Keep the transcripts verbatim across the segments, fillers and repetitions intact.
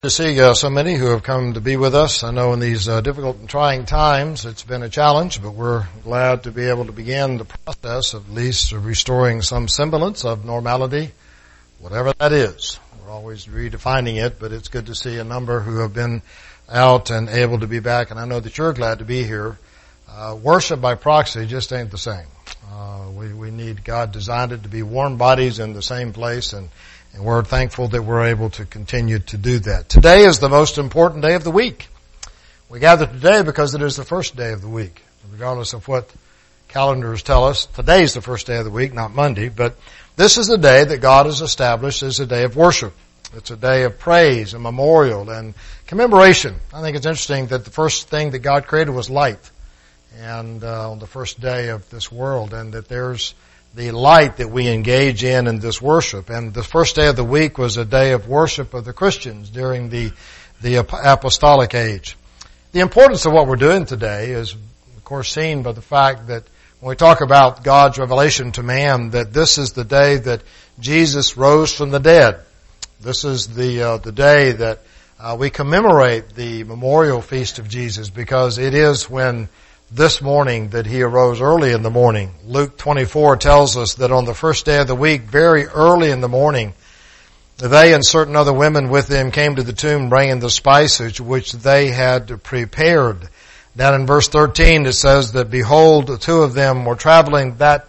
To see uh, so many who have come to be with us. I know in these uh, difficult and trying times it's been a challenge, but we're glad to be able to begin the process of at least restoring some semblance of normality, whatever that is. We're always redefining it, but it's good to see a number who have been out and able to be back, and I know that you're glad to be here. Uh, worship by proxy just ain't the same. Uh, we, we need, God designed it to be warm bodies in the same place, and And we're thankful that we're able to continue to do that. Today is the most important day of the week. We gather today because it is the first day of the week. Regardless of what calendars tell us, today is the first day of the week, not Monday. But this is the day that God has established as a day of worship. It's a day of praise and memorial and commemoration. I think it's interesting that the first thing that God created was light. And uh, on the first day of this world, and that there's the light that we engage in in this worship. And the first day of the week was a day of worship of the Christians during the, the apostolic age. The importance of what we're doing today is, of course, seen by the fact that when we talk about God's revelation to man, that this is the day that Jesus rose from the dead. This is the, uh, the day that uh, we commemorate the memorial feast of Jesus, because it is when this morning that he arose early in the morning. Luke twenty-four tells us that on the first day of the week, very early in the morning, they and certain other women with them came to the tomb bringing the spices which they had prepared. Down in verse thirteen it says that, behold, the two of them were traveling that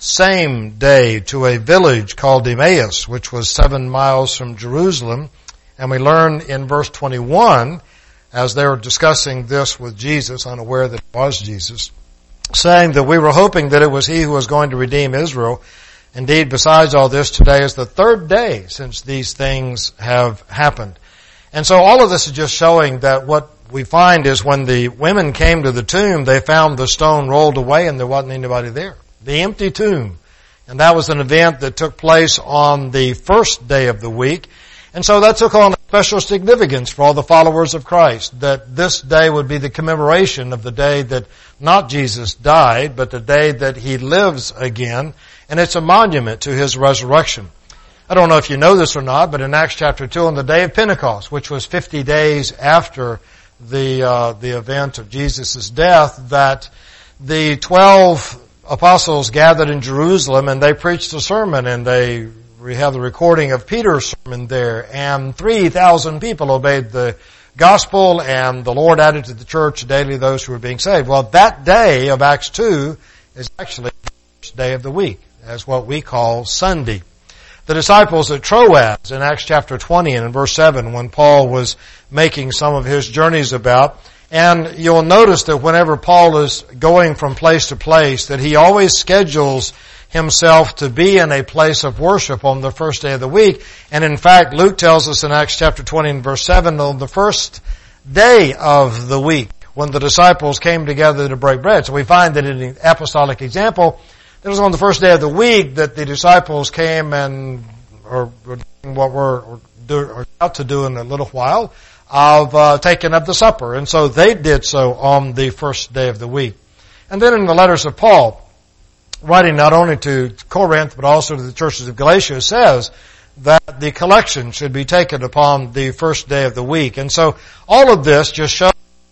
same day to a village called Emmaus, which was seven miles from Jerusalem. And we learn in verse twenty-one, as they were discussing this with Jesus, unaware that it was Jesus, saying that we were hoping that it was he who was going to redeem Israel. Indeed, besides all this, today is the third day since these things have happened. And so all of this is just showing that what we find is when the women came to the tomb, they found the stone rolled away and there wasn't anybody there. The empty tomb. And that was an event that took place on the first day of the week. And so that took on a special significance for all the followers of Christ, that this day would be the commemoration of the day that not Jesus died, but the day that he lives again. And it's a monument to his resurrection. I don't know if you know this or not, but in Acts chapter two, on the day of Pentecost, which was fifty days after the uh, the event of Jesus' death, that the twelve apostles gathered in Jerusalem and they preached a sermon, and they we have the recording of Peter's sermon there, and three thousand people obeyed the gospel, and the Lord added to the church daily those who were being saved. Well, that day of Acts two is actually the first day of the week, as what we call Sunday. The disciples at Troas in Acts chapter twenty and in verse seven, when Paul was making some of his journeys about, and you'll notice that whenever Paul is going from place to place, that he always schedules himself to be in a place of worship on the first day of the week. And in fact, Luke tells us in Acts chapter twenty and verse seven, on the first day of the week, when the disciples came together to break bread. So we find that in the apostolic example, it was on the first day of the week that the disciples came and or were doing what we're or do, or about to do in a little while, of uh, taking up the supper. And so they did so on the first day of the week. And then in the letters of Paul, writing not only to Corinth, but also to the churches of Galatia, says that the collection should be taken upon the first day of the week. And so all of this just shows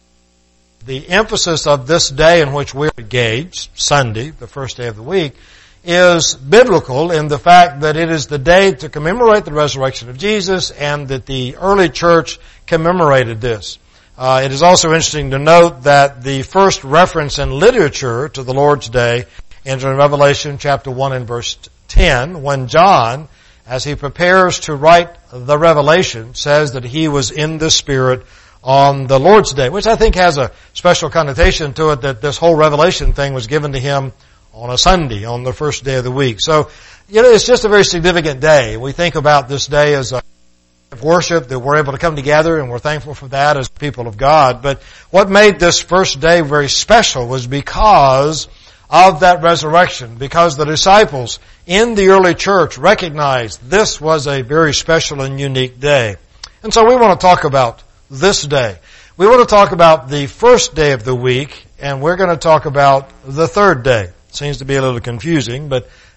the emphasis of this day in which we're engaged, Sunday, the first day of the week, is biblical in the fact that it is the day to commemorate the resurrection of Jesus, and that the early church commemorated this. Uh, it is also interesting to note that the first reference in literature to the Lord's Day in Revelation chapter one and verse ten, when John, as he prepares to write the Revelation, says that he was in the Spirit on the Lord's Day, which I think has a special connotation to it, that this whole Revelation thing was given to him on a Sunday, on the first day of the week. So, you know, it's just a very significant day. We think about this day as a worship, that we're able to come together, and we're thankful for that as people of God. But what made this first day very special was because of that resurrection, because the disciples in the early church recognized this was a very special and unique day. And so we want to talk about this day. We want to talk about the first day of the week, and we're going to talk about the third day. It seems to be a little confusing, but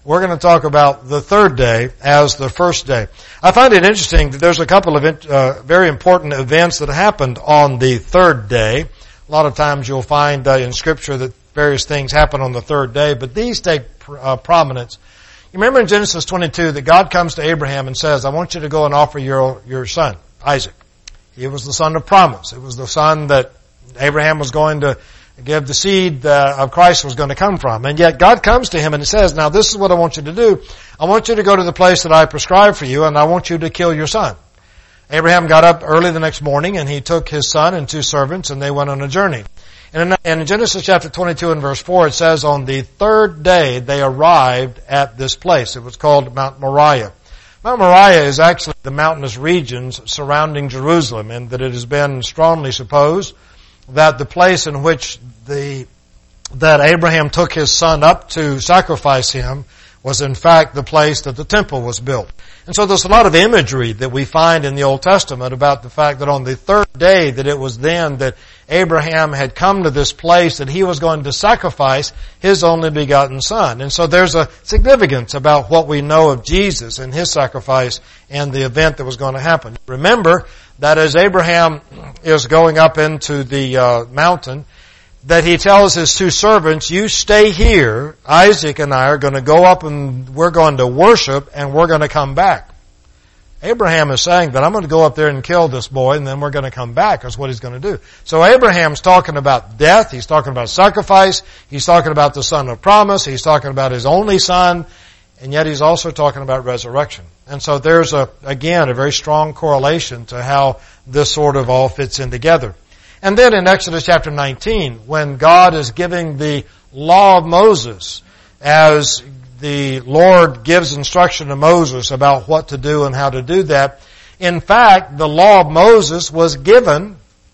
we're going to talk about the third day as the first day. I find it interesting that there's a couple of uh, very important events that happened on the third day. A lot of times you'll find uh, in Scripture that various things happen on the third day, but these take uh, prominence. You remember in Genesis twenty-two that God comes to Abraham and says, I want you to go and offer your, your son, Isaac. He was the son of promise. It was the son that Abraham was going to give the seed uh, of Christ was going to come from. And yet God comes to him and says, now this is what I want you to do. I want you to go to the place that I prescribed for you, and I want you to kill your son. Abraham got up early the next morning, and he took his son and two servants, and they went on a journey. And in, in Genesis chapter twenty-two and verse four, it says, on the third day they arrived at this place. It was called Mount Moriah. Mount Moriah is actually the mountainous regions surrounding Jerusalem, and that it has been strongly supposed that the place in which the that Abraham took his son up to sacrifice him was in fact the place that the temple was built. And so there's a lot of imagery that we find in the Old Testament about the fact that on the third day that it was then that Abraham had come to this place that he was going to sacrifice his only begotten son. And so there's a significance about what we know of Jesus and his sacrifice and the event that was going to happen. Remember that as Abraham is going up into the uh, mountain, that he tells his two servants, you stay here, Isaac and I are going to go up and we're going to worship and we're going to come back. Abraham is saying that I'm going to go up there and kill this boy and then we're going to come back. That's what he's going to do. So Abraham's talking about death, he's talking about sacrifice, he's talking about the son of promise, he's talking about his only son, and yet he's also talking about resurrection. And so there's a, again, a very strong correlation to how this sort of all fits in together. And then in Exodus chapter nineteen, when God is giving the law of Moses, as the Lord gives instruction to Moses about what to do and how to do that, in fact, the law of Moses was given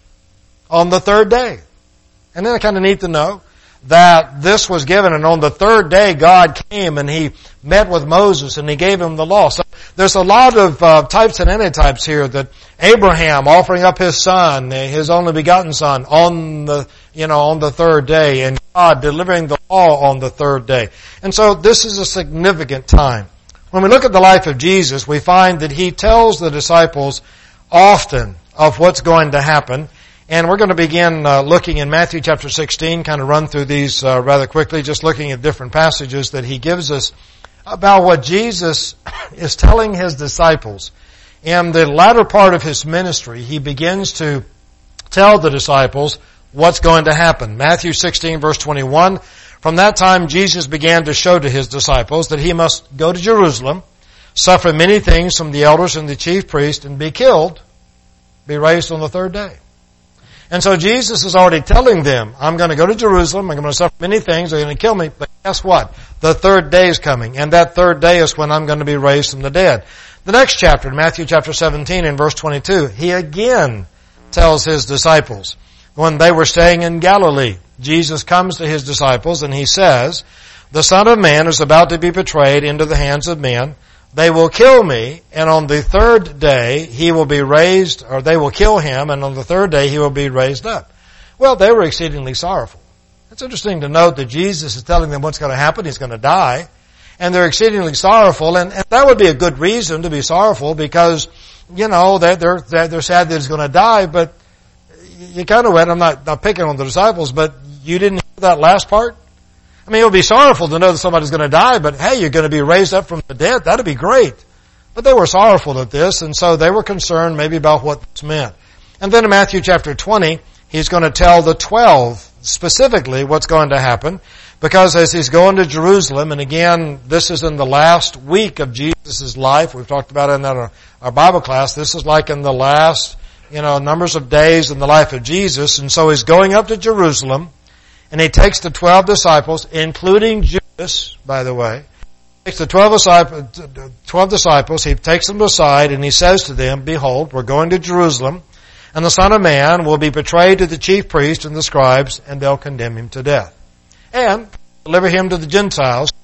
on the third day. And then it's kind of neat to know that this was given, and on the third day God came and He met with Moses and He gave him the law. So there's a lot of uh, types and antitypes here that Abraham offering up his son, his only begotten son, on the, you know, on the third day, and God delivering the law on the third day. And so this is a significant time. When we look at the life of Jesus, we find that He tells the disciples often of what's going to happen. And we're going to begin uh, looking in Matthew chapter sixteen, kind of run through these uh, rather quickly, just looking at different passages that He gives us about what Jesus is telling His disciples. In the latter part of His ministry, He begins to tell the disciples what's going to happen. Matthew sixteen verse twenty-one, from that time Jesus began to show to His disciples that He must go to Jerusalem, suffer many things from the elders and the chief priests, and be killed, be raised on the third day. And so Jesus is already telling them, I'm going to go to Jerusalem, I'm going to suffer many things, they're going to kill me, but guess what? The third day is coming, and that third day is when I'm going to be raised from the dead. The next chapter, Matthew chapter seventeen and verse twenty-two, He again tells His disciples, when they were staying in Galilee, Jesus comes to His disciples and He says, the Son of Man is about to be betrayed into the hands of men. They will kill me, and on the third day He will be raised, or they will kill Him, and on the third day He will be raised up. Well, they were exceedingly sorrowful. It's interesting to note that Jesus is telling them what's going to happen. He's going to die. And they're exceedingly sorrowful, and, and that would be a good reason to be sorrowful because, you know, they're, they're, they're sad that He's going to die, but you kind of went, I'm not, not picking on the disciples, but you didn't hear that last part? I mean, it would be sorrowful to know that somebody's going to die, but hey, you're going to be raised up from the dead. That'd be great. But they were sorrowful at this, and so they were concerned maybe about what this meant. And then in Matthew chapter twenty, He's going to tell the twelve specifically what's going to happen, because as He's going to Jerusalem, and again, this is in the last week of Jesus' life. We've talked about it in our, our Bible class. This is like in the last, you know, numbers of days in the life of Jesus. And so He's going up to Jerusalem, and He takes the twelve disciples, including Judas, by the way. He takes the twelve disciples, twelve disciples, He takes them aside, and He says to them, behold, we're going to Jerusalem, and the Son of Man will be betrayed to the chief priests and the scribes, and they'll condemn Him to death. And deliver Him to the Gentiles,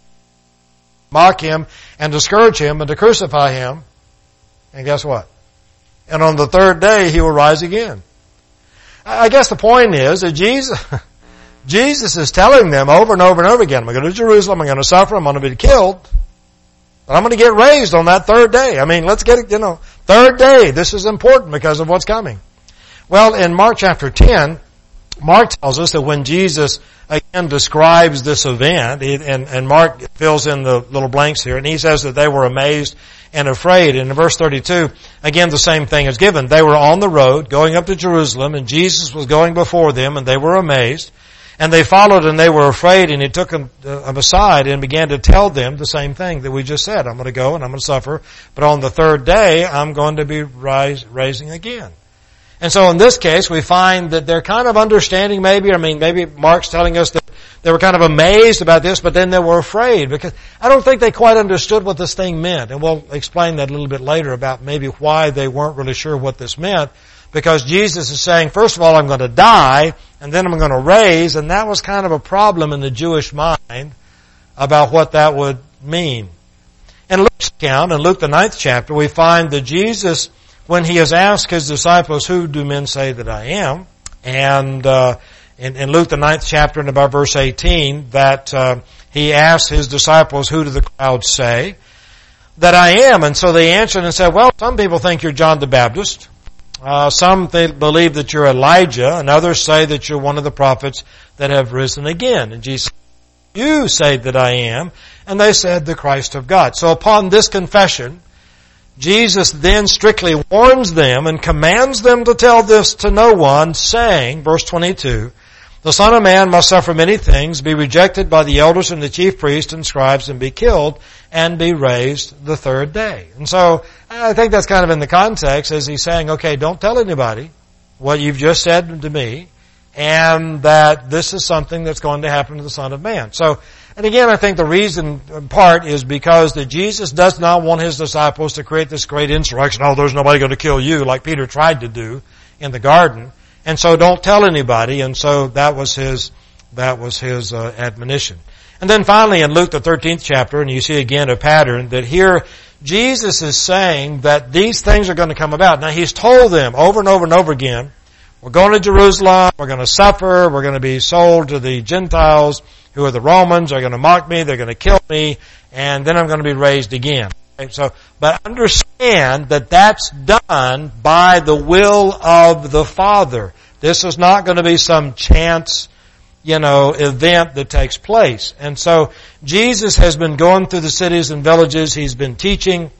mock Him, and to scourge Him, and to crucify Him. And guess what? And on the third day He will rise again. I guess the point is that Jesus... Jesus is telling them over and over and over again, I'm going to go to Jerusalem, I'm going to suffer, I'm going to be killed, But I'm going to get raised on that third day. I mean, let's get it, you know, third day. This is important because of what's coming. Well, in Mark chapter ten, Mark tells us that when Jesus again describes this event, and, and Mark fills in the little blanks here, and he says that they were amazed and afraid. And in verse thirty-two, again the same thing is given. They were on the road going up to Jerusalem, and Jesus was going before them, and they were amazed. And they followed and they were afraid, and he took them aside and began to tell them the same thing that we just said. I'm going to go and I'm going to suffer, but on the third day I'm going to be rise, raising again. And so in this case we find that they're kind of understanding maybe, I mean maybe Mark's telling us that they were kind of amazed about this, but then they were afraid because I don't think they quite understood what this thing meant. And we'll explain that a little bit later about maybe why they weren't really sure what this meant. Because Jesus is saying, first of all, I'm going to die, and then I'm going to raise, and that was kind of a problem in the Jewish mind about what that would mean. In Luke's account, in Luke the ninth chapter, we find that Jesus, when he has asked his disciples, who do men say that I am? And uh, in, in Luke the ninth chapter, in about verse eighteen, that uh, he asked his disciples, who do the crowd say that I am? And so they answered and said, well, some people think you're John the Baptist. Uh, some th- believe that you're Elijah, and others say that you're one of the prophets that have risen again. And Jesus said, you say that I am. And they said, the Christ of God. So upon this confession, Jesus then strictly warns them and commands them to tell this to no one, saying, verse twenty-two, the Son of Man must suffer many things, be rejected by the elders and the chief priests and scribes, and be killed, and be raised the third day. And so, I think that's kind of in the context as he's saying, okay, don't tell anybody what you've just said to me, and that this is something that's going to happen to the Son of Man. So, and again, I think the reason in part is because that Jesus does not want his disciples to create this great insurrection. Oh, there's nobody going to kill you, like Peter tried to do in the garden. And so don't tell anybody. And so that was his, that was his uh, admonition. And then finally in Luke the thirteenth chapter, and you see again a pattern that here Jesus is saying that these things are going to come about. Now he's told them over and over and over again, we're going to Jerusalem, we're going to suffer, we're going to be sold to the Gentiles who are the Romans, they're going to mock me, they're going to kill me, and then I'm going to be raised again. Okay, so, but understand that that's done by the will of the Father. This is not going to be some chance, you know, event that takes place. And so Jesus has been going through the cities and villages, he's been teaching,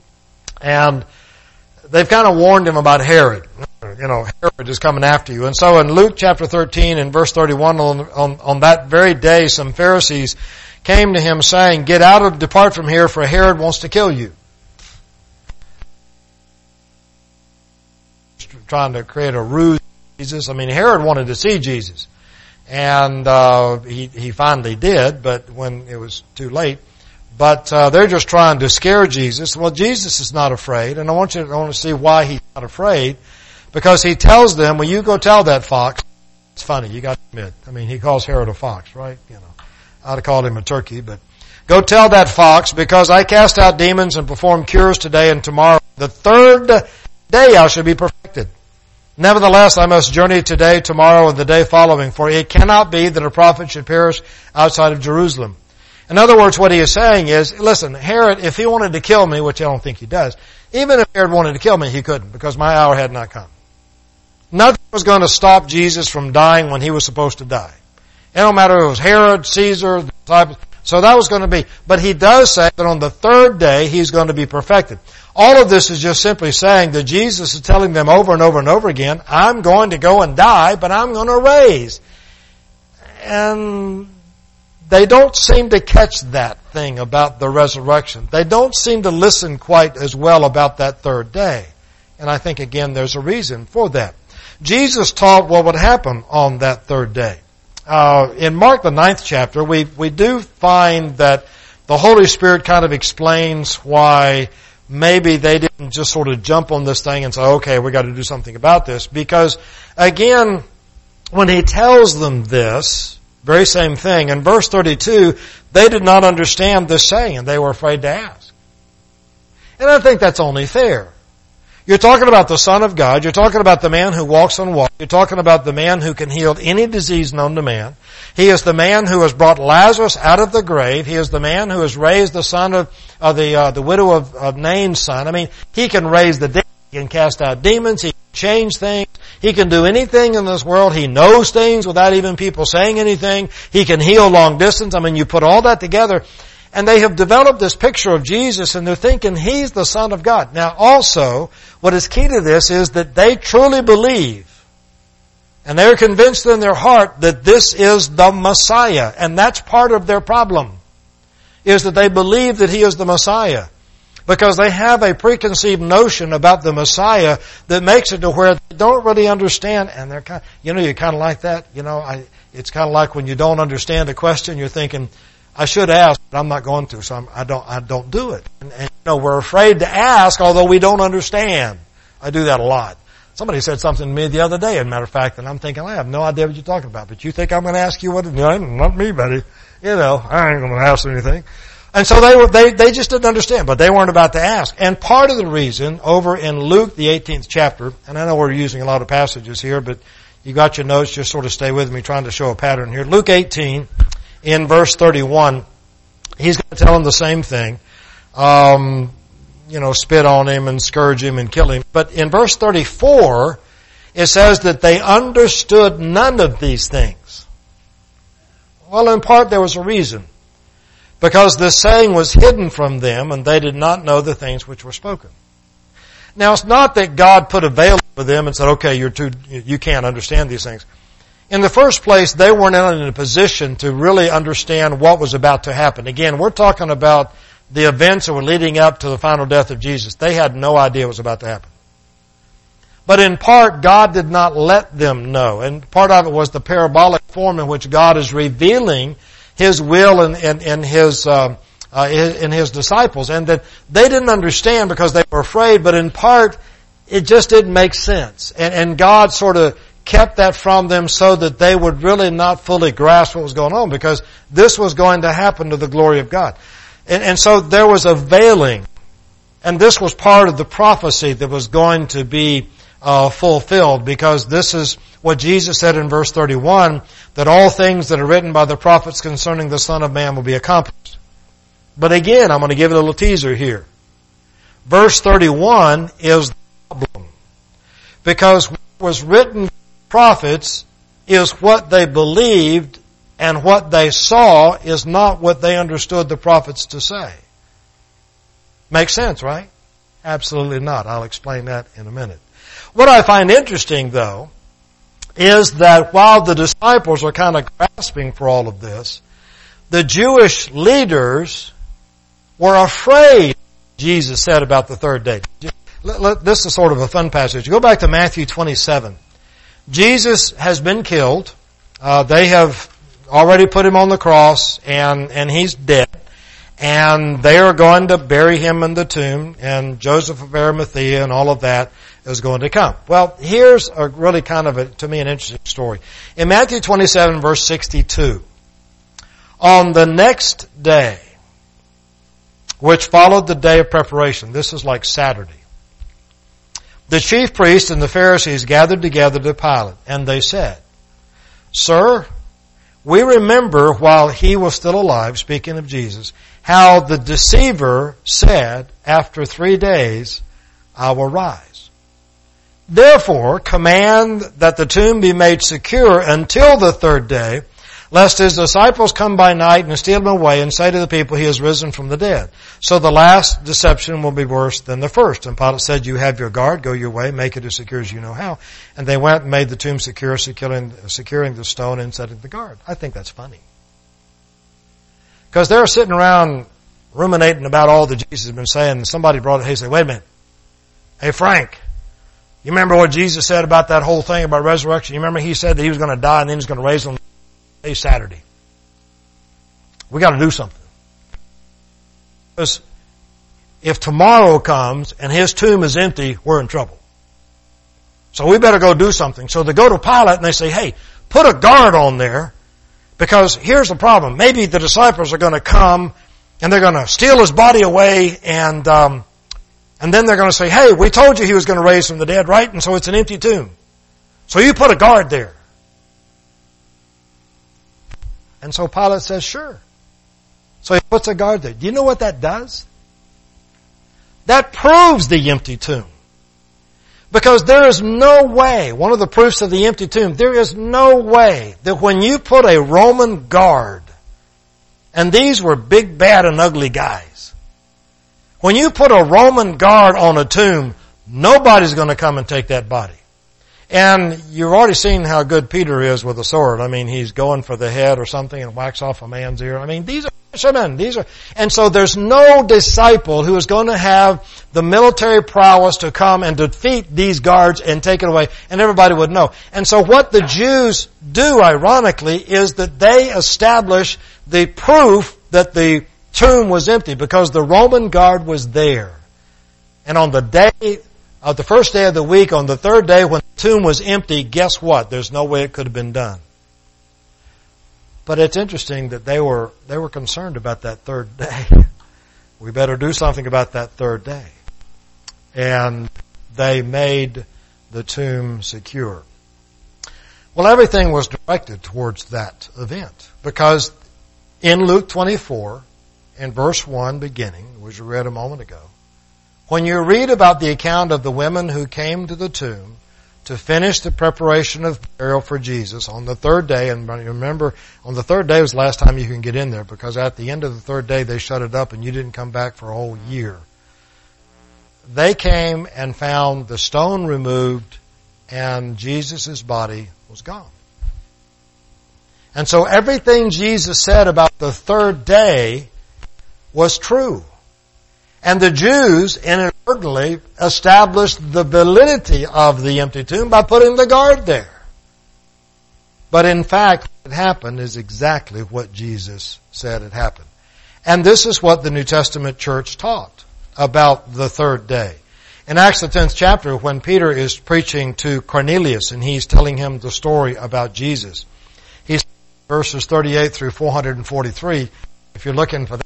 and they've kind of warned him about Herod. You know, Herod is coming after you. And so in Luke chapter thirteen and verse thirty-one, on, on, on that very day, some Pharisees came to him saying, get out of, depart from here, for Herod wants to kill you. Trying to create a ruse for Jesus. I mean, Herod wanted to see Jesus. And uh he, he finally did, but when it was too late. But uh they're just trying to scare Jesus. Well, Jesus is not afraid, and I want you to, I want to see why he's not afraid. Because he tells them, well, you go tell that fox. It's funny, you got to admit. I mean, he calls Herod a fox, right? You know, I'd have called him a turkey, but go tell that fox, because I cast out demons and perform cures today and tomorrow. The third day I shall be perfected. Nevertheless, I must journey today, tomorrow, and the day following, for it cannot be that a prophet should perish outside of Jerusalem. In other words, what he is saying is, listen, Herod, if he wanted to kill me, which I don't think he does, even if Herod wanted to kill me, he couldn't, because my hour had not come. Nothing was going to stop Jesus from dying when he was supposed to die. It don't matter if it was Herod, Caesar, the disciples. So that was going to be. But he does say that on the third day he's going to be perfected. All of this is just simply saying that Jesus is telling them over and over and over again, I'm going to go and die, but I'm going to raise. And they don't seem to catch that thing about the resurrection. They don't seem to listen quite as well about that third day. And I think, again, there's a reason for that. Jesus taught what would happen on that third day. Uh, in Mark the ninth chapter, we, we do find that the Holy Spirit kind of explains why maybe they didn't just sort of jump on this thing and say, okay, we got to do something about this. Because, again, when he tells them this, very same thing, in verse thirty-two, they did not understand this saying and they were afraid to ask. And I think that's only fair. You're talking about the Son of God. You're talking about the man who walks on water. You're talking about the man who can heal any disease known to man. He is the man who has brought Lazarus out of the grave. He is the man who has raised the son of, of the, uh, the widow of, of Nain's son. I mean, he can raise the dead. He can cast out demons. He can change things. He can do anything in this world. He knows things without even people saying anything. He can heal long distance. I mean, you put all that together, and they have developed this picture of Jesus, and they're thinking He's the Son of God. Now also, what is key to this is that they truly believe, and they're convinced in their heart that this is the Messiah. And that's part of their problem, is that they believe that He is the Messiah. Because they have a preconceived notion about the Messiah that makes it to where they don't really understand, and they're kind of, you know, you're kind of like that. You know, I, it's kind of like when you don't understand a question, you're thinking, I should ask, but I'm not going to, so I'm, I don't, I don't do it. And, and, you know, we're afraid to ask, although we don't understand. I do that a lot. Somebody said something to me the other day, as a matter of fact, and I'm thinking, I have no idea what you're talking about, but you think I'm going to ask you what? No, not me, buddy. You know, I ain't going to ask anything. And so they were, they, they just didn't understand, but they weren't about to ask. And part of the reason, over in Luke, the eighteenth chapter, and I know we're using a lot of passages here, but you got your notes, just sort of stay with me, trying to show a pattern here. Luke eighteen, in verse thirty-one, he's going to tell them the same thing. Um, you know, spit on him and scourge him and kill him. But in verse thirty-four, it says that they understood none of these things. Well, in part there was a reason. Because this saying was hidden from them, and they did not know the things which were spoken. Now, it's not that God put a veil over them and said, okay, you're too, you can't understand these things. In the first place, they weren't in a position to really understand what was about to happen. Again, we're talking about the events that were leading up to the final death of Jesus. They had no idea what was about to happen. But in part, God did not let them know. And part of it was the parabolic form in which God is revealing His will and, and, and His, uh, uh, in His disciples. And that they didn't understand because they were afraid, but in part, it just didn't make sense. And, and God sort of kept that from them so that they would really not fully grasp what was going on, because this was going to happen to the glory of God. And, and so there was a veiling, and this was part of the prophecy that was going to be uh, fulfilled, because this is what Jesus said in verse thirty-one, that all things that are written by the prophets concerning the Son of Man will be accomplished. But again, I'm going to give it a little teaser here. Verse thirty-one is the problem, because what was written by the prophets is what they believed, and what they saw is not what they understood the prophets to say. Makes sense, right? Absolutely not. I'll explain that in a minute. What I find interesting, though, is that while the disciples are kind of grasping for all of this, the Jewish leaders were afraid, Jesus said about the third day. This is sort of a fun passage. Go back to Matthew twenty-seven. Jesus has been killed. Uh, they have already put Him on the cross, and, and He's dead. And they are going to bury Him in the tomb, and Joseph of Arimathea and all of that is going to come. Well, here's a really kind of, a, to me, an interesting story. In Matthew twenty-seven, verse sixty-two, on the next day, which followed the day of preparation, this is like Saturday, the chief priests and the Pharisees gathered together to Pilate, and they said, Sir, we remember while He was still alive, speaking of Jesus, how the deceiver said, after three days, I will rise. Therefore, command that the tomb be made secure until the third day, lest His disciples come by night and steal Him away and say to the people, He has risen from the dead. So the last deception will be worse than the first. And Pilate said, You have your guard, go your way, make it as secure as you know how. And they went and made the tomb secure, securing, securing the stone and setting the guard. I think that's funny. Because they're sitting around ruminating about all that Jesus has been saying, and somebody brought it, hey, say, wait a minute. Hey, Frank, you remember what Jesus said about that whole thing about resurrection? You remember He said that He was going to die and then He's going to raise on day Saturday. We got to do something. Because if tomorrow comes and His tomb is empty, we're in trouble. So we better go do something. So they go to Pilate and they say, hey, put a guard on there, because here's the problem. Maybe the disciples are going to come and they're going to steal His body away, and um, And then they're going to say, hey, we told you he was going to raise from the dead, right? And so it's an empty tomb. So you put a guard there. And so Pilate says, sure. So he puts a guard there. Do you know what that does? That proves the empty tomb. Because there is no way, one of the proofs of the empty tomb, there is no way that when you put a Roman guard, and these were big, bad, and ugly guys, when you put a Roman guard on a tomb, nobody's going to come and take that body. And you've already seen how good Peter is with a sword. I mean, he's going for the head or something and whacks off a man's ear. I mean, these are fishermen. These are, and so there's no disciple who is going to have the military prowess to come and defeat these guards and take it away. And everybody would know. And so what the Jews do, ironically, is that they establish the proof that the tomb was empty because the Roman guard was there. And on the day, of the first day of the week, on the third day when the tomb was empty, guess what? There's no way it could have been done. But it's interesting that they were, they were concerned about that third day. We better do something about that third day. And they made the tomb secure. Well, everything was directed towards that event because in Luke twenty-four, in verse one beginning, which we read a moment ago, when you read about the account of the women who came to the tomb to finish the preparation of burial for Jesus on the third day, and remember, on the third day was the last time you can get in there because at the end of the third day they shut it up and you didn't come back for a whole year. They came and found the stone removed and Jesus' body was gone. And so everything Jesus said about the third day was true. And the Jews inadvertently established the validity of the empty tomb by putting the guard there. But in fact, what happened is exactly what Jesus said had happened. And this is what the New Testament church taught about the third day. In Acts the tenth chapter, when Peter is preaching to Cornelius and he's telling him the story about Jesus, he's verses thirty-eight through four hundred forty-three, if you're looking for that.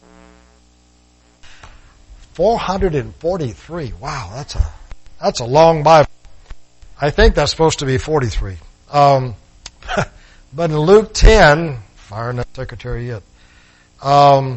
four hundred forty-three. Wow, that's a that's a long Bible. I think that's supposed to be forty-three. Um, but in Luke ten, firing that secretary yet. Um,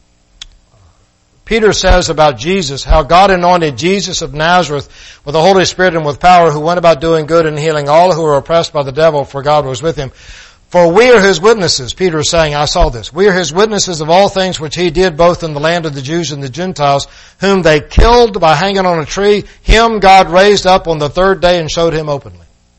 Peter says about Jesus, how God anointed Jesus of Nazareth with the Holy Spirit and with power, who went about doing good and healing all who were oppressed by the devil, for God was with him. For we are His witnesses, Peter is saying, I saw this. We are His witnesses of all things which He did both in the land of the Jews and the Gentiles, whom they killed by hanging on a tree. Him God raised up on the third day and showed Him openly.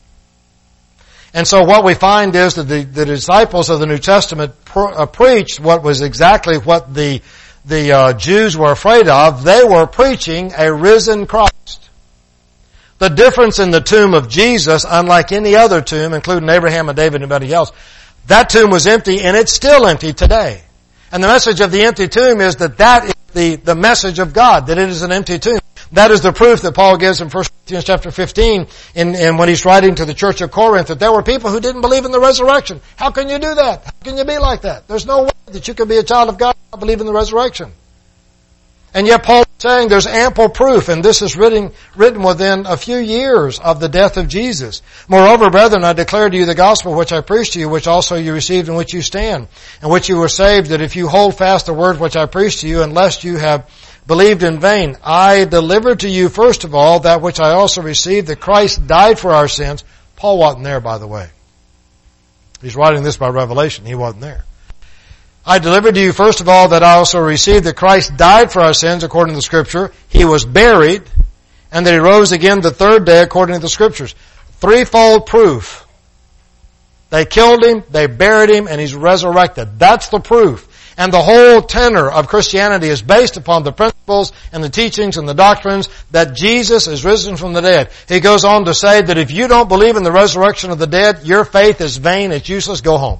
And so what we find is that the, the disciples of the New Testament pro, uh, preached what was exactly what the, the uh, Jews were afraid of. They were preaching a risen Christ. The difference in the tomb of Jesus, unlike any other tomb, including Abraham and David and anybody else, that tomb was empty and it's still empty today. And the message of the empty tomb is that that is the, the message of God, that it is an empty tomb. That is the proof that Paul gives in First Corinthians chapter fifteen in, in when he's writing to the church of Corinth, that there were people who didn't believe in the resurrection. How can you do that? How can you be like that? There's no way that you can be a child of God and not believe in the resurrection. And yet Paul is saying there's ample proof, and this is written, written within a few years of the death of Jesus. Moreover, brethren, I declare to you the gospel which I preached to you, which also you received, in which you stand, and which you were saved, that if you hold fast the word which I preached to you, unless you have believed in vain. I delivered to you first of all that which I also received, that Christ died for our sins. Paul wasn't there, by the way. He's writing this by revelation. He wasn't there. I delivered to you first of all that I also received that Christ died for our sins according to the Scripture. He was buried, and that He rose again the third day according to the Scriptures. Threefold proof. They killed Him, they buried Him, and He's resurrected. That's the proof. And the whole tenor of Christianity is based upon the principles and the teachings and the doctrines that Jesus is risen from the dead. He goes on to say that if you don't believe in the resurrection of the dead, your faith is vain, it's useless, go home.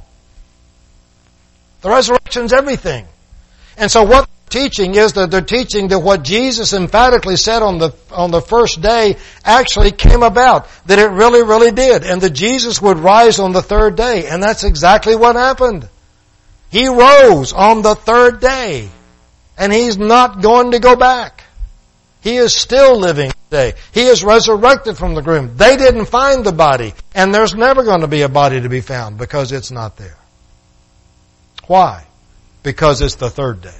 The resurrection's everything. And so what they're teaching is that they're teaching that what Jesus emphatically said on the, on the first day actually came about. That it really, really did. And that Jesus would rise on the third day. And that's exactly what happened. He rose on the third day. And He's not going to go back. He is still living today. He is resurrected from the grave. They didn't find the body, and there's never going to be a body to be found because it's not there. Why? Because it's the third day.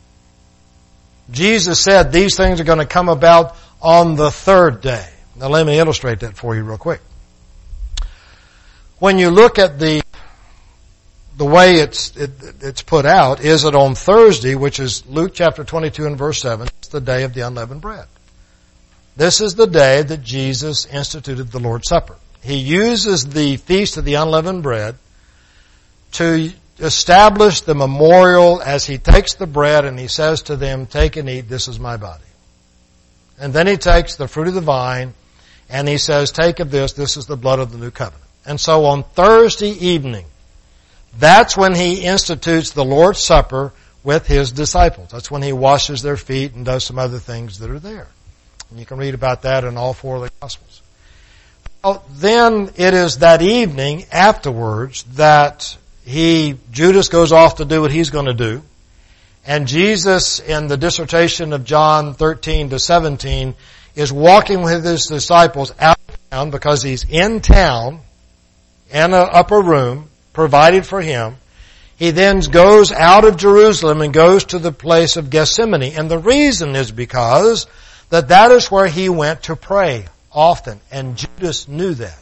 Jesus said these things are going to come about on the third day. Now let me illustrate that for you real quick. When you look at the the way it's it, it's put out, is it on Thursday, which is Luke chapter twenty-two and verse seven, it's the day of the unleavened bread. This is the day that Jesus instituted the Lord's Supper. He uses the Feast of the Unleavened Bread to establish the memorial as He takes the bread and He says to them, take and eat, this is my body. And then He takes the fruit of the vine and He says, take of this, this is the blood of the new covenant. And so on Thursday evening, that's when He institutes the Lord's Supper with His disciples. That's when He washes their feet and does some other things that are there. And you can read about that in all four of the Gospels. Well, then it is that evening afterwards that he, Judas goes off to do what he's going to do. And Jesus, in the dissertation of John thirteen to seventeen, is walking with His disciples out of town because He's in town, in an upper room, provided for Him. He then goes out of Jerusalem and goes to the place of Gethsemane. And the reason is because that that is where He went to pray often. And Judas knew that.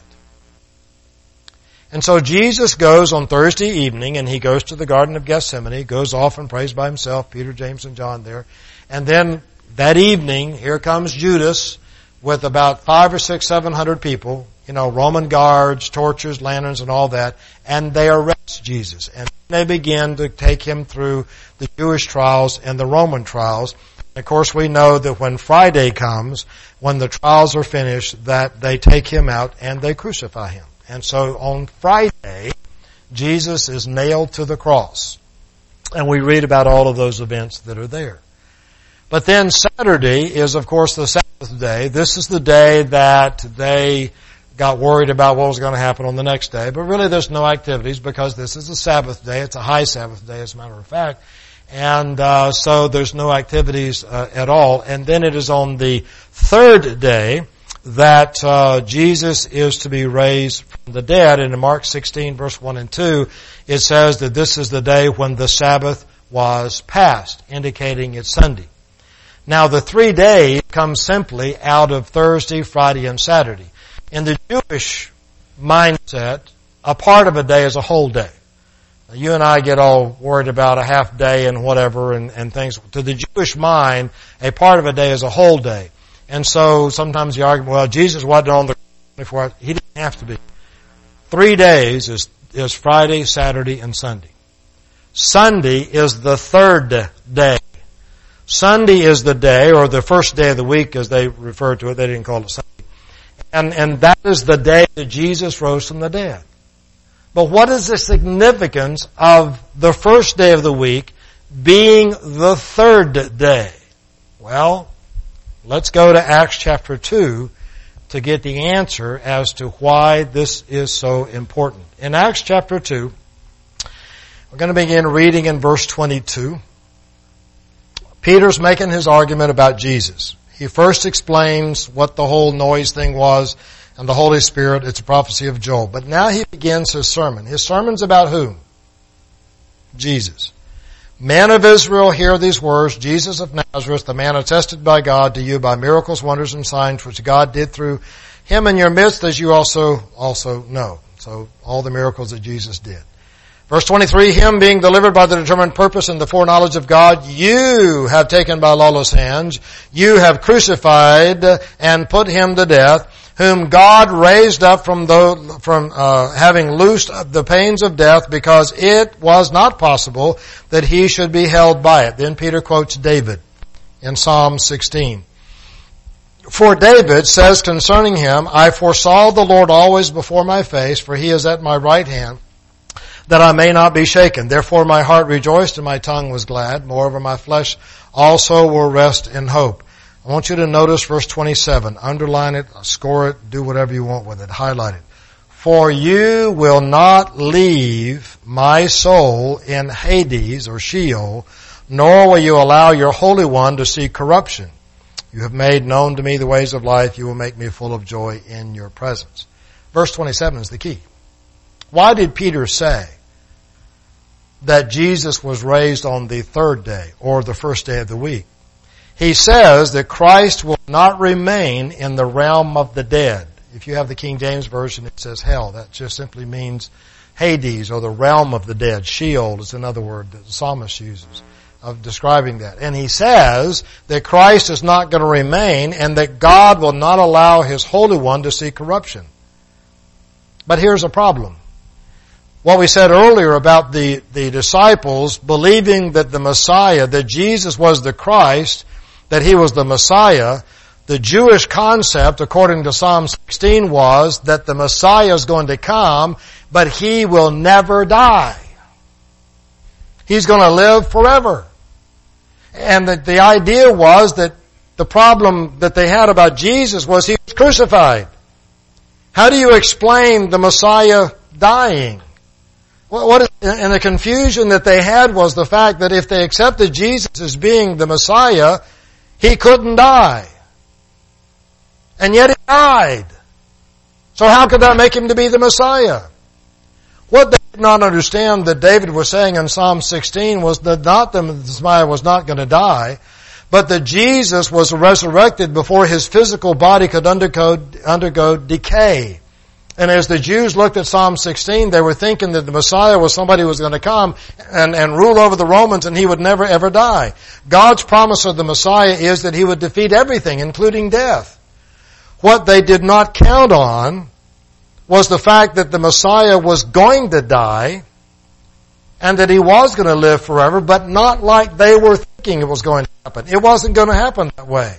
And so Jesus goes on Thursday evening and He goes to the Garden of Gethsemane, goes off and prays by himself, Peter, James, and John there. And then that evening, here comes Judas with about five or six, seven hundred people, you know, Roman guards, torches, lanterns, and all that, and they arrest Jesus. And they begin to take Him through the Jewish trials and the Roman trials. And of course, we know that when Friday comes, when the trials are finished, that they take Him out and they crucify Him. And so on Friday, Jesus is nailed to the cross. And we read about all of those events that are there. But then Saturday is, of course, the Sabbath day. This is the day that they got worried about what was going to happen on the next day. But really there's no activities because this is a Sabbath day. It's a high Sabbath day, as a matter of fact. And uh, so there's no activities uh, at all. And then it is on the third day that uh, Jesus is to be raised from the dead. And in Mark sixteen, verse one and two, it says that this is the day when the Sabbath was passed, indicating it's Sunday. Now, the three days come simply out of Thursday, Friday, and Saturday. In the Jewish mindset, a part of a day is a whole day. You and I get all worried about a half day and whatever and, and things. To the Jewish mind, a part of a day is a whole day. And so sometimes you argue, well, Jesus wasn't on the twenty-four hours. He didn't have to be. Three days is, is Friday, Saturday, and Sunday. Sunday is the third day. Sunday is the day, or the first day of the week as they refer to it. They didn't call it Sunday. And, and that is the day that Jesus rose from the dead. But what is the significance of the first day of the week being the third day? Well, let's go to Acts chapter two to get the answer as to why this is so important. In Acts chapter two, we're going to begin reading in verse twenty-two. Peter's making his argument about Jesus. He first explains what the whole noise thing was and the Holy Spirit. It's a prophecy of Joel. But now he begins his sermon. His sermon's about whom? Jesus. Men of Israel, hear these words. Jesus of Nazareth, the man attested by God to you by miracles, wonders, and signs which God did through Him in your midst, as you also also know. So all the miracles that Jesus did. Verse twenty-three, Him being delivered by the determined purpose and the foreknowledge of God, you have taken by lawless hands. You have crucified and put Him to death, whom God raised up from the, from uh, having loosed the pains of death, because it was not possible that He should be held by it. Then Peter quotes David in Psalm sixteen. For David says concerning Him, I foresaw the Lord always before my face, for He is at my right hand, that I may not be shaken. Therefore my heart rejoiced and my tongue was glad. Moreover, my flesh also will rest in hope. I want you to notice verse twenty-seven. Underline it, score it, do whatever you want with it. Highlight it. For you will not leave my soul in Hades or Sheol, nor will you allow your Holy One to see corruption. You have made known to me the ways of life. You will make me full of joy in your presence. Verse twenty-seven is the key. Why did Peter say that Jesus was raised on the third day or the first day of the week? He says that Christ will not remain in the realm of the dead. If you have the King James Version, it says hell. That just simply means Hades, or the realm of the dead. Sheol is another word that the psalmist uses of describing that. And he says that Christ is not going to remain and that God will not allow His Holy One to see corruption. But here's a problem. What we said earlier about the, the disciples believing that the Messiah, that Jesus was the Christ, that He was the Messiah, the Jewish concept, according to Psalm sixteen, was that the Messiah is going to come, but He will never die. He's going to live forever. And that the idea was that the problem that they had about Jesus was He was crucified. How do you explain the Messiah dying? What is, and the confusion that they had was the fact that if they accepted Jesus as being the Messiah, He couldn't die. And yet He died. So how could that make Him to be the Messiah? What they did not understand that David was saying in Psalm sixteen was that not the Messiah was not going to die, but that Jesus was resurrected before His physical body could undergo, undergo decay. And as the Jews looked at Psalm sixteen, they were thinking that the Messiah was somebody who was going to come and, and rule over the Romans and He would never ever die. God's promise of the Messiah is that He would defeat everything, including death. What they did not count on was the fact that the Messiah was going to die and that He was going to live forever, but not like they were thinking it was going to happen. It wasn't going to happen that way.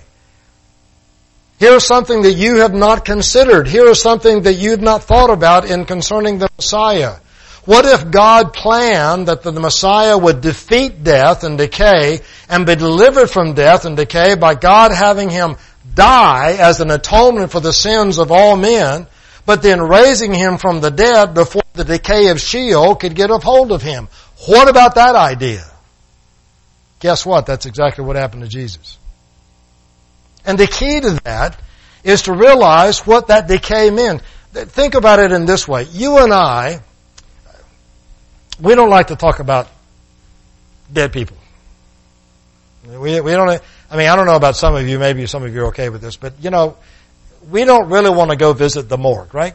Here's something that you have not considered. Here is something that you've not thought about in concerning the Messiah. What if God planned that the Messiah would defeat death and decay and be delivered from death and decay by God having Him die as an atonement for the sins of all men, but then raising Him from the dead before the decay of Sheol could get a hold of Him? What about that idea? Guess what? That's exactly what happened to Jesus. And the key to that is to realize what that decay meant. Think about it in this way. You and I, we don't like to talk about dead people. We, we don't, I mean, I don't know about some of you, maybe some of you are okay with this, but you know, we don't really want to go visit the morgue, right?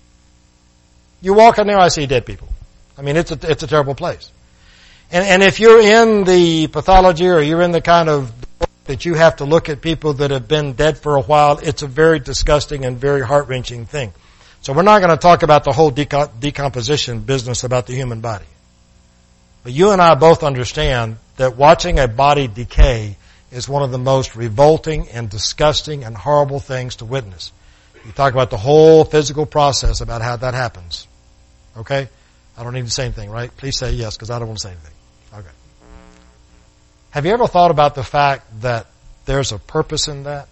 You walk in there, I see dead people. I mean, it's a, it's a terrible place. And, and if you're in the pathology or you're in the kind of that you have to look at people that have been dead for a while, it's a very disgusting and very heart-wrenching thing. So we're not going to talk about the whole deco- decomposition business about the human body. But you and I both understand that watching a body decay is one of the most revolting and disgusting and horrible things to witness. You talk about the whole physical process about how that happens. Okay? I don't need to say anything, right? Please say yes, because I don't want to say anything. Okay. Have you ever thought about the fact that there's a purpose in that?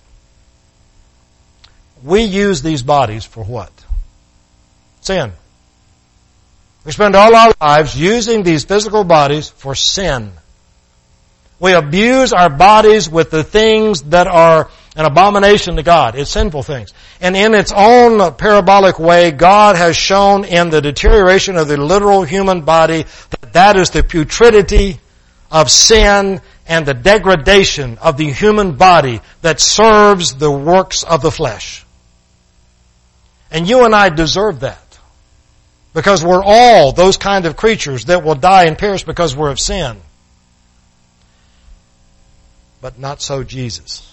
We use these bodies for what? Sin. We spend all our lives using these physical bodies for sin. We abuse our bodies with the things that are an abomination to God. It's sinful things. And in its own parabolic way, God has shown in the deterioration of the literal human body that that is the putridity of sin and the degradation of the human body that serves the works of the flesh. And you and I deserve that. Because we're all those kind of creatures that will die and perish because we're of sin. But not so Jesus.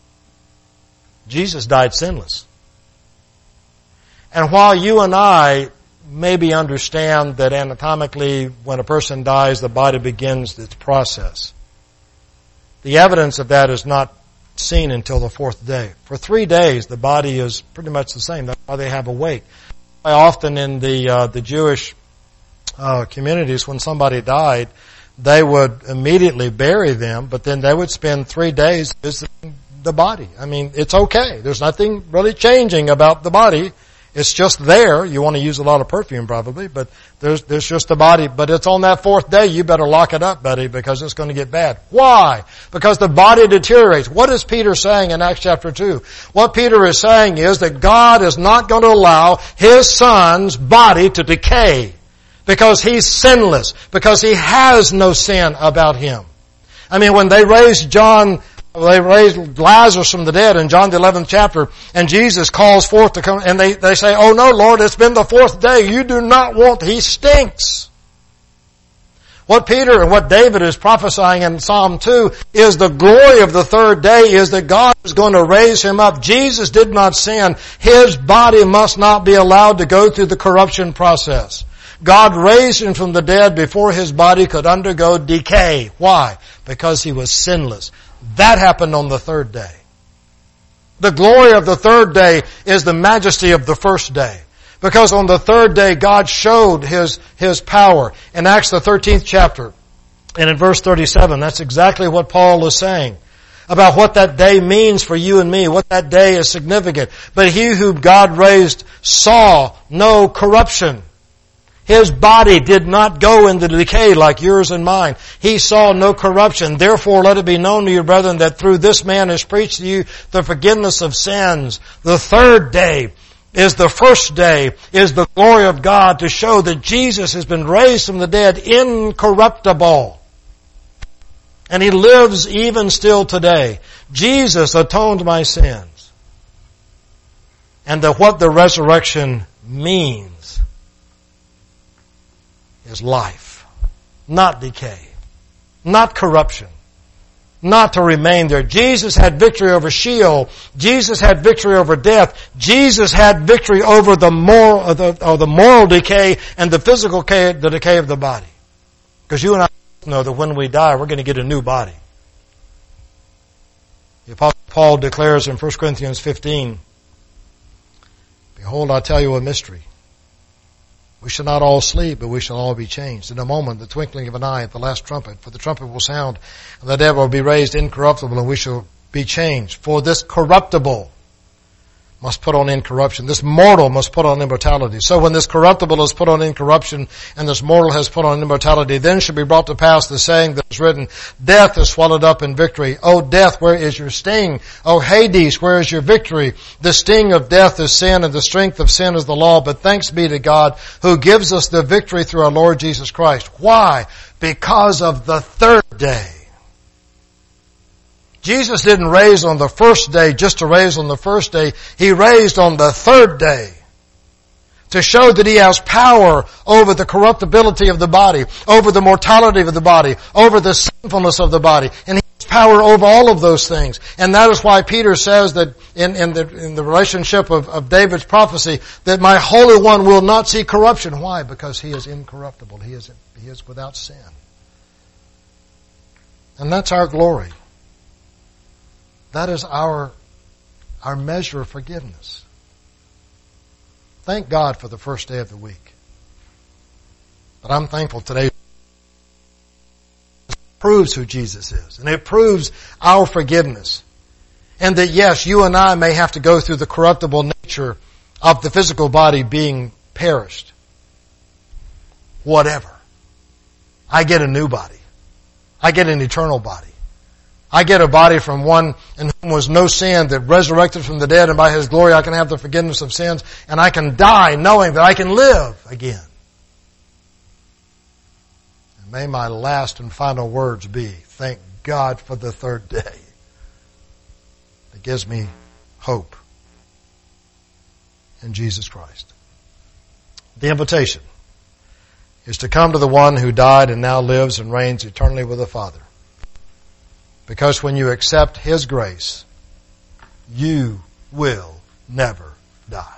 Jesus died sinless. And while you and I maybe understand that anatomically when a person dies the body begins its process, the evidence of that is not seen until the fourth day. For three days the body is pretty much the same. That's why they have a wake. Often in the uh, the Jewish uh, communities, when somebody died, they would immediately bury them, but then they would spend three days visiting the body. I mean, it's okay. There's nothing really changing about the body. It's just there. You want to use a lot of perfume probably, but there's, there's just the body. But it's on that fourth day, you better lock it up, buddy, because it's going to get bad. Why? Because the body deteriorates. What is Peter saying in Acts chapter two? What Peter is saying is that God is not going to allow His Son's body to decay because He's sinless, because He has no sin about Him. I mean, when they raised John They raised Lazarus from the dead in John the eleventh chapter, and Jesus calls forth to come, and they, they say, "Oh no, Lord, it's been the fourth day. You do not want, he stinks." What Peter and what David is prophesying in Psalm two is the glory of the third day is that God is going to raise Him up. Jesus did not sin. His body must not be allowed to go through the corruption process. God raised Him from the dead before His body could undergo decay. Why? Because He was sinless. That happened on the third day. The glory of the third day is the majesty of the first day. Because on the third day, God showed His, His power. In Acts the thirteenth chapter, and in verse thirty-seven, that's exactly what Paul is saying about what that day means for you and me, what that day is significant. But He whom God raised saw no corruption. His body did not go into decay like yours and mine. He saw no corruption. Therefore, let it be known to you, brethren, that through this man is preached to you the forgiveness of sins. The third day is the first day, is the glory of God to show that Jesus has been raised from the dead incorruptible. And He lives even still today. Jesus atoned my sins. And that what the resurrection means is life, not decay, not corruption, not to remain there. Jesus had victory over Sheol. Jesus had victory over death. Jesus had victory over the moral, or the, or the moral decay and the physical decay, the decay of the body. Because you and I know that when we die, we're going to get a new body. The Apostle Paul declares in First Corinthians fifteen, "Behold, I tell you a mystery. We shall not all sleep, but we shall all be changed. In a moment, the twinkling of an eye, at the last trumpet. For the trumpet will sound, and the dead will be raised incorruptible, and we shall be changed. For this corruptible must put on incorruption. This mortal must put on immortality. So when this corruptible is put on incorruption, and this mortal has put on immortality, then shall be brought to pass the saying that is written, Death is swallowed up in victory. O death, where is your sting? O Hades, where is your victory? The sting of death is sin, and the strength of sin is the law. But thanks be to God, who gives us the victory through our Lord Jesus Christ." Why? Because of the third day. Jesus didn't raise on the first day just to raise on the first day. He raised on the third day to show that He has power over the corruptibility of the body, over the mortality of the body, over the sinfulness of the body. And He has power over all of those things. And that is why Peter says that in, in, the, in the relationship of, of David's prophecy, that my Holy One will not see corruption. Why? Because He is incorruptible. He is, he is without sin. And that's our glory. That is our, our measure of forgiveness. Thank God for the first day of the week. But I'm thankful today. It proves who Jesus is. And it proves our forgiveness. And that yes, you and I may have to go through the corruptible nature of the physical body being perished. Whatever. I get a new body. I get an eternal body. I get a body from one in whom was no sin, that resurrected from the dead, and by His glory I can have the forgiveness of sins, and I can die knowing that I can live again. And may my last and final words be, thank God for the third day. That gives me hope in Jesus Christ. The invitation is to come to the one who died and now lives and reigns eternally with the Father. Because when you accept His grace, you will never die.